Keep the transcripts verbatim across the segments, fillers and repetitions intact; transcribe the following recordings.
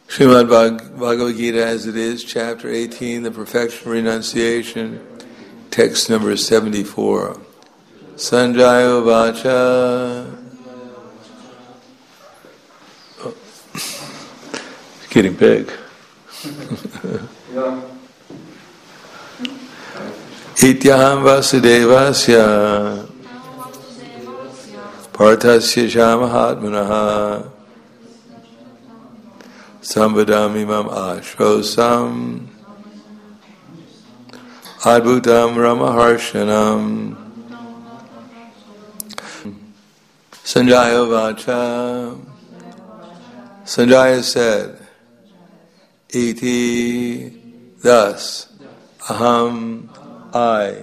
Srimad Bhagavad Gita as it is, chapter eighteen, the perfection of renunciation, text number seventy-four. Sanjaya Vacha. Oh. It's getting big. Ityaham Vasudevasya Parthasya Shamahatmanaha Sambadam imam ashrosam adbhutam ramaharshanam Sanjaya Vacha. Sanjaya said, Iti, thus, aham, I,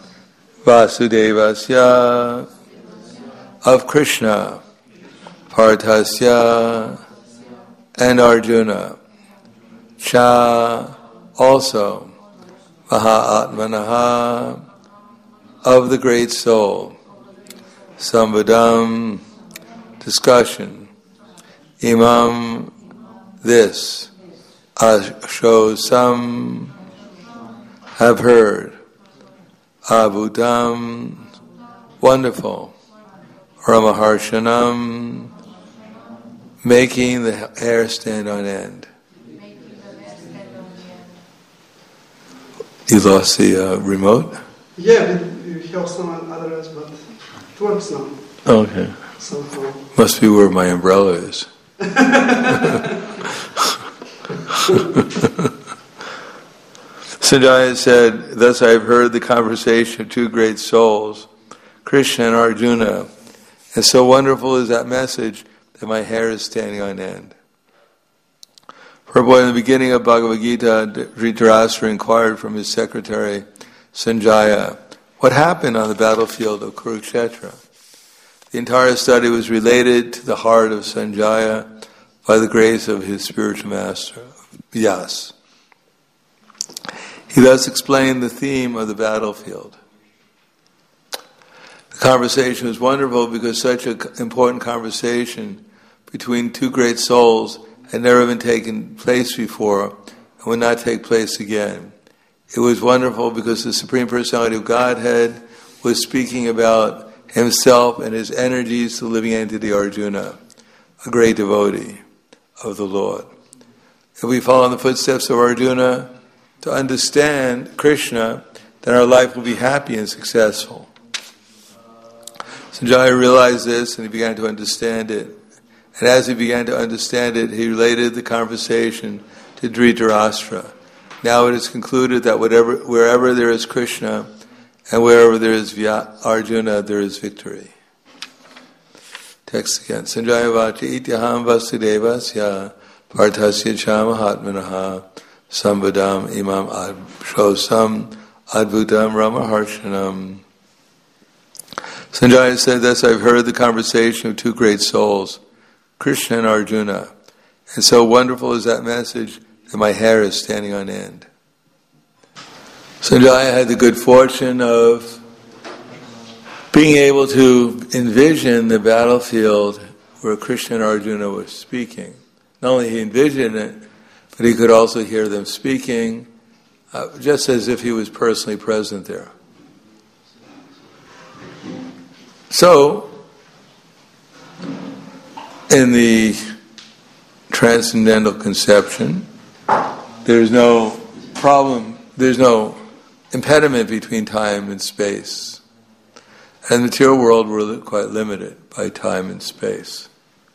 Vasudevasya, of Krishna, Parthasya, and Arjuna, Cha, also, Mahatmanaha, of the great soul, Sambadam, discussion, Imam, this, Ashosam, have heard, Abhutam, wonderful, Ramaharshanam, making the hair stand on end. You lost the uh, remote? Yeah, we have some others, but it works now. Okay. Somehow. Must be where my umbrella is. Sanjaya said, thus I have heard the conversation of two great souls, Krishna and Arjuna, and so wonderful is that message that my hair is standing on end. Prabhupada, in the beginning of Bhagavad Gita, Dhritarashtra inquired from his secretary, Sanjaya, what happened on the battlefield of Kurukshetra? The entire study was related to the heart of Sanjaya by the grace of his spiritual master, Vyas. He thus explained the theme of the battlefield. The conversation was wonderful because such an important conversation between two great souls had never been taken place before and would not take place again. It was wonderful because the Supreme Personality of Godhead was speaking about himself and his energies to the living entity Arjuna, a great devotee of the Lord. If we follow in the footsteps of Arjuna to understand Krishna, then our life will be happy and successful. Sanjaya realized this and he began to understand it. And as he began to understand it, he related the conversation to Dhritarashtra. Now it is concluded that whatever, wherever there is Krishna and wherever there is Arjuna, there is victory. Text again. Sanjaya Vacha Ityaham Vasudevasya Parthasya Chamahatmanaha Sambadam imam adshosam adbhutam ramaharshanam. Sanjaya said, thus I've heard the conversation of two great souls, Krishna and Arjuna, and so wonderful is that message that my hair is standing on end. Sanjaya had the good fortune of being able to envision the battlefield where Krishna and Arjuna were speaking. Not only he envisioned it, but he could also hear them speaking, uh, just as if he was personally present there. So, in the transcendental conception, there's no problem, there's no impediment between time and space. And in the material world, we're quite limited by time and space.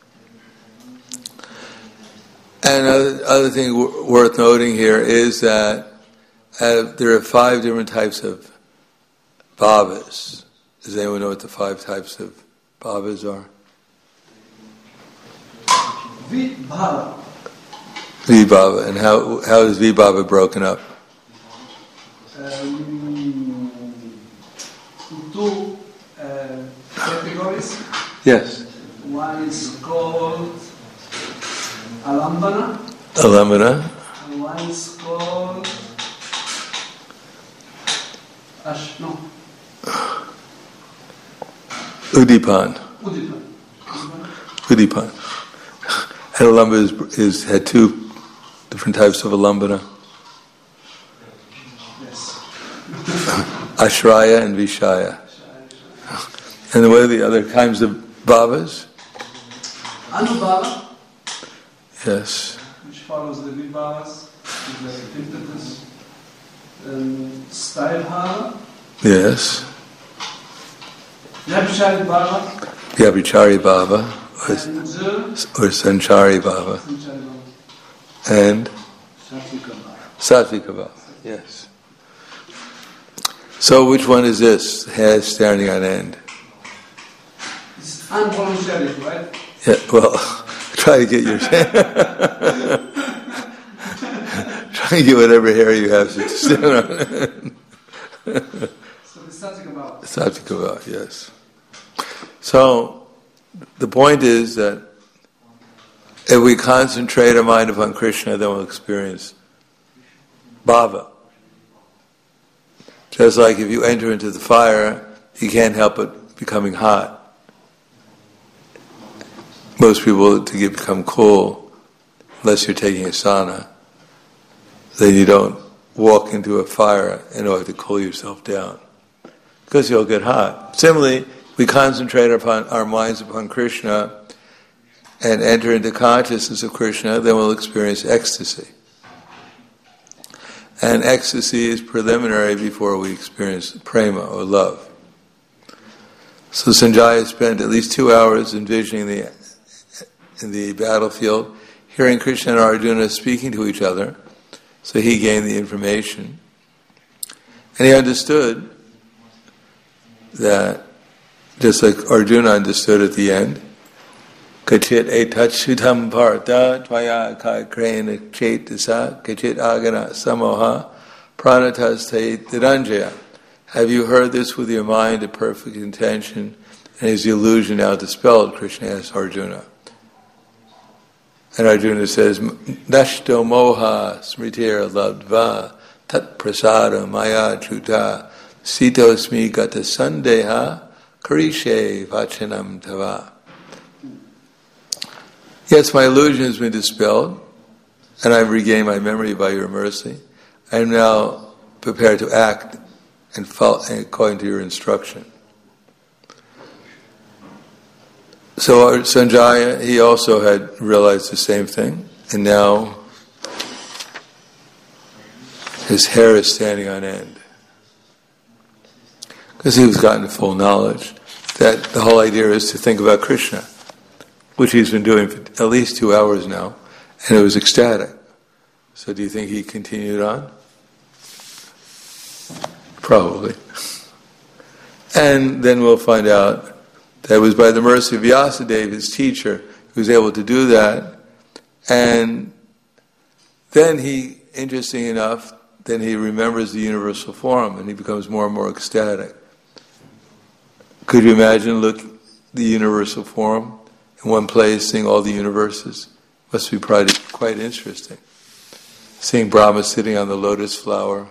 And another, other thing w- worth noting here is that uh, there are five different types of bhavas. Does anyone know what the five types of bhavas are? Vibhava. Vibhava. And how how is Vibhava broken up? Um, two uh, categories. Yes. One is called Alambana. Alambana. And one is called Ash, no. Udipan. Udipan. Udipan. And Alambana is, is had two different types of alambana. Yes. Ashraya and Vishaya. And what are the other kinds of bhavas? Anubhava. Yes. Which follows the vibhavas, the impetus. Um, style bhava. Yes. Vyabhichari bhava. Vyabhichari bhava. Or, or Sanchari bhava. And Sattvika bhava. Sattvika bhava. Yes. So which one is this? Hair standing on end. It's involuntary, right? Yeah, well, try to get your... try to get whatever hair you have to stand on end. So the Sattvika bhava. Sattvika bhava, yes. So, the point is that if we concentrate our mind upon Krishna, then we'll experience bhava. Just like if you enter into the fire, you can't help but becoming hot. Most people, to get become cool, unless you're taking a sauna, then you don't walk into a fire in order to cool yourself down, because you'll get hot. Similarly, we concentrate upon our minds upon Krishna and enter into consciousness of Krishna, then we'll experience ecstasy. And ecstasy is preliminary before we experience prema or love. So Sanjaya spent at least two hours envisioning the in the battlefield, hearing Krishna and Arjuna speaking to each other, so he gained the information. And he understood that, just like Arjuna understood at the end, Kachit etachudham partha tvaya kakrena chetasa kachit agana samoha pranatas te dhiranjaya. Have you heard this with your mind a perfect intention, and is the illusion now dispelled? Krishna asks Arjuna. And Arjuna says, Nashto moha smritir labdva tat prasada maya chuta sitosmi gata sandeha karishe vachanam tava. Yes, my illusion has been dispelled, and I've regained my memory by your mercy. I am now prepared to act and follow according to your instruction. So Sanjaya, he also had realized the same thing, and now his hair is standing on end. Because he was gotten to full knowledge that the whole idea is to think about Krishna, which he's been doing for at least two hours now, and it was ecstatic. So do you think he continued on? Probably. And then we'll find out that it was by the mercy of Vyasadeva, his teacher, who was able to do that. And then he, interesting enough, then he remembers the universal form, and he becomes more and more ecstatic. Could you imagine, look, the universal form in one place, seeing all the universes? Must be probably quite interesting. Seeing Brahma sitting on the lotus flower,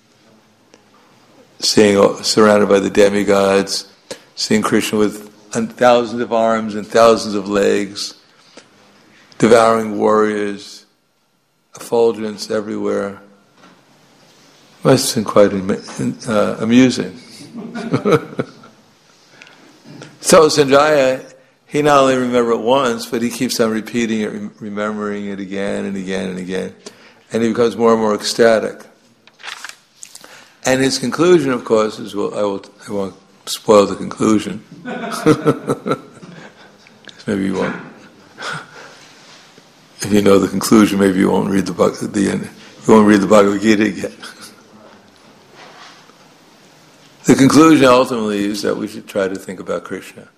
seeing surrounded by the demigods, seeing Krishna with thousands of arms and thousands of legs, devouring warriors, effulgence everywhere. Must have been quite uh, amusing. So Sanjaya, he not only remembered it once, but he keeps on repeating it, remembering it again and again and again. And he becomes more and more ecstatic. And his conclusion, of course, is, well, I, will, I won't spoil the conclusion. Maybe you won't. If you know the conclusion, maybe you won't read the, the end. You won't read the Bhagavad Gita again. The conclusion ultimately is that we should try to think about Krishna.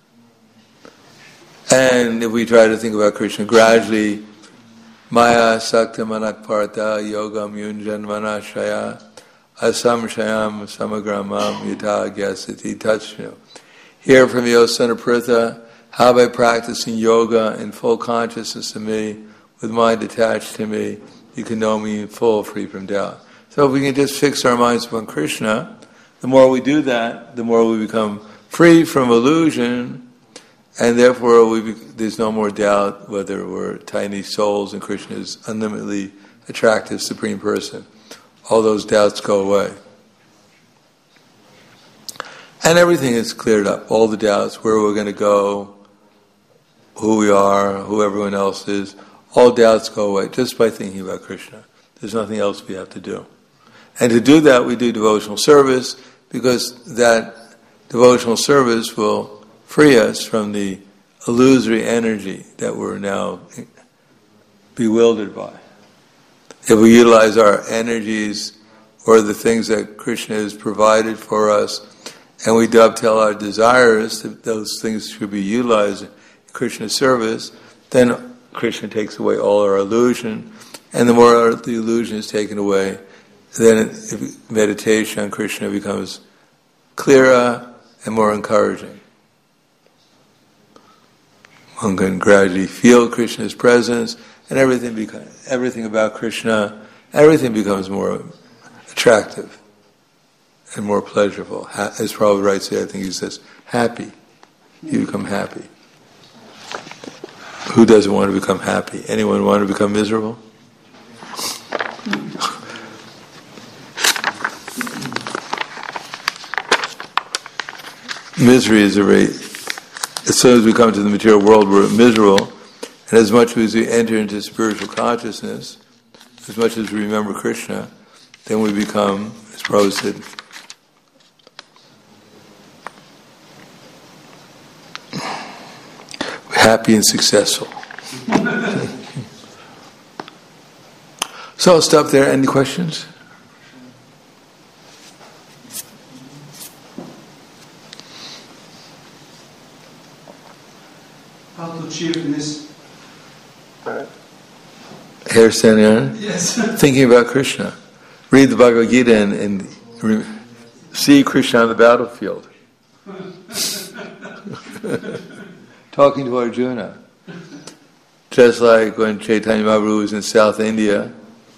And if we try to think about Krishna gradually, Maya Sakta Manak Partha Yogam Yunjan Manashaya Asam Shayam Samagramam Yata Gyasati Tachnu. Hear from you, O son of Pritha, how by practicing yoga in full consciousness of me, with mind attached to me, you can know me in full, free from doubt. So if we can just fix our minds upon Krishna, the more we do that, the more we become free from illusion, and therefore we be, there's no more doubt whether we're tiny souls and Krishna is unlimitedly attractive Supreme Person, all those doubts go away. And everything is cleared up, all the doubts, where we're going to go, who we are, who everyone else is, all doubts go away just by thinking about Krishna. There's nothing else we have to do. And to do that, we do devotional service, because that devotional service will free us from the illusory energy that we're now bewildered by. If we utilize our energies or the things that Krishna has provided for us, and we dovetail our desires, that those things should be utilized in Krishna's service, then Krishna takes away all our illusion, and the more our, the illusion is taken away, then it, meditation on Krishna becomes clearer and more encouraging. One can gradually feel Krishna's presence, and everything becomes, everything about Krishna, everything becomes more attractive and more pleasurable. Ha- as Prabhupada writes here, I think he says, happy. You become happy. Who doesn't want to become happy? Anyone want to become miserable? Misery is a rate. As soon as we come to the material world, we're miserable. And as much as we enter into spiritual consciousness, as much as we remember Krishna, then we become, as Prabhupada said, happy and successful. So I'll stop there. Any questions? How to cheerfulness? Hair standing on? Yes. Thinking about Krishna. Read the Bhagavad Gita and, and re- see Krishna on the battlefield. Talking to Arjuna. Just like when Chaitanya Mahaprabhu was in South India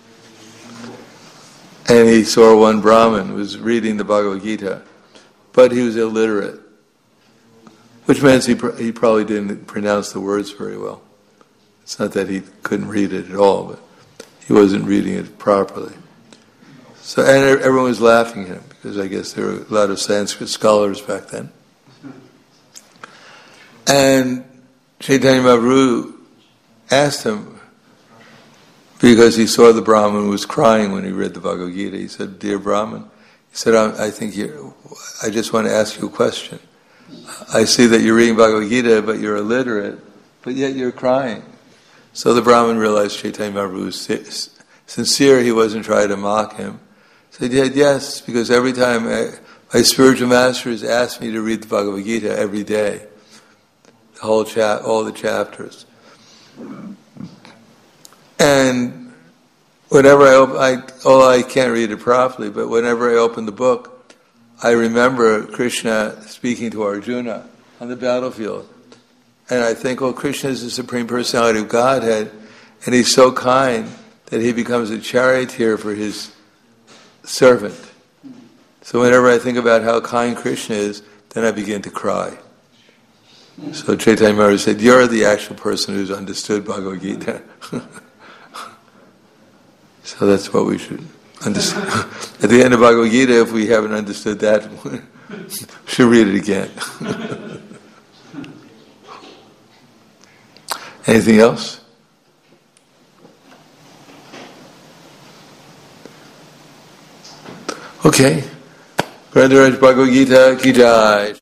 and he saw one Brahmin who was reading the Bhagavad Gita, but he was illiterate, which means he, pr- he probably didn't pronounce the words very well. It's not that he couldn't read it at all, but he wasn't reading it properly. So, and everyone was laughing at him, because I guess there were a lot of Sanskrit scholars back then. And Chaitanya Mahaprabhu asked him, because he saw the Brahmin was crying when he read the Bhagavad Gita. He said, "Dear Brahmin," he said, I, I think you I just want to ask you a question. I see that you're reading Bhagavad Gita, but you're illiterate, but yet you're crying. So the Brahmin realized Chaitanya Mahaprabhu was sincere. He wasn't trying to mock him. He said, yes, because every time I, my spiritual masters asked me to read the Bhagavad Gita every day, the whole chap, all the chapters. And whenever I open, I, oh, I can't read it properly, but whenever I open the book, I remember Krishna speaking to Arjuna on the battlefield. And I think, oh, Krishna is the Supreme Personality of Godhead, and he's so kind that he becomes a charioteer for his servant. So whenever I think about how kind Krishna is, then I begin to cry. So Chaitanya Maharaj said, you're the actual person who's understood Bhagavad Gita. So that's what we should understand. At the end of Bhagavad Gita, if we haven't understood that, we should read it again. Anything else? Okay. Grandaraj Bhagavad Gita ki jai.